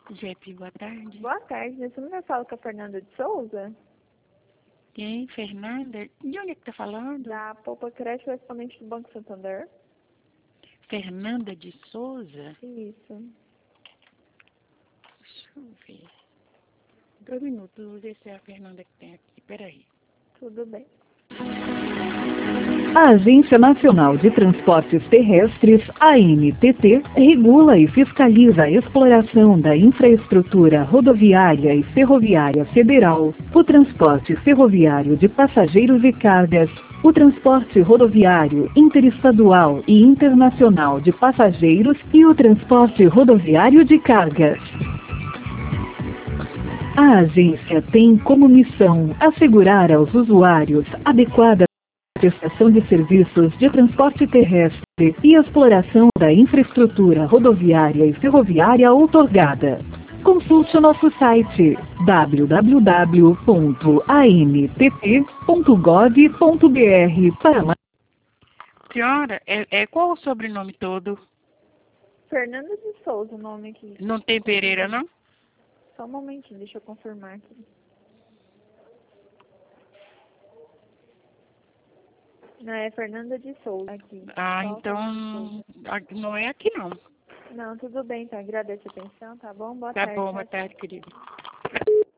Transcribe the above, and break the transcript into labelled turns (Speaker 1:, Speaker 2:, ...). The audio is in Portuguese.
Speaker 1: Jepe, boa tarde.
Speaker 2: Boa tarde, nesse número eu falo com a Fernanda de Souza,
Speaker 1: Quem? Fernanda? De onde é que tá falando?
Speaker 2: da Poupa Creche, correspondente do Banco Santander.
Speaker 1: Fernanda de Souza?
Speaker 2: Isso.
Speaker 1: Deixa eu ver. 2 minutos, vou ver se é a Fernanda que tem aqui. Peraí.
Speaker 2: Tudo bem.
Speaker 3: A Agência Nacional de Transportes Terrestres, ANTT, regula e fiscaliza a exploração da infraestrutura rodoviária e ferroviária federal, o transporte ferroviário de passageiros e cargas, o transporte rodoviário interestadual e internacional de passageiros e o transporte rodoviário de cargas. A agência tem como missão assegurar aos usuários adequada prestação de serviços de transporte terrestre e exploração da infraestrutura rodoviária e ferroviária outorgada. Consulte o nosso site www.antt.gov.br para mais.
Speaker 1: Senhora, qual o sobrenome todo?
Speaker 2: Fernanda de Souza, o nome aqui.
Speaker 1: Não tem Pereira, não?
Speaker 2: Só um momentinho, deixa eu confirmar aqui. Não, é Fernanda de Souza aqui.
Speaker 1: Ah,
Speaker 2: Só
Speaker 1: então
Speaker 2: Fernanda de Souza.
Speaker 1: não é aqui não.
Speaker 2: Não, tudo bem, então. Agradeço a atenção, tá bom? Boa
Speaker 1: Tá
Speaker 2: tarde.
Speaker 1: bom,
Speaker 2: Tchau,
Speaker 1: boa
Speaker 2: tchau.
Speaker 1: tarde, querido.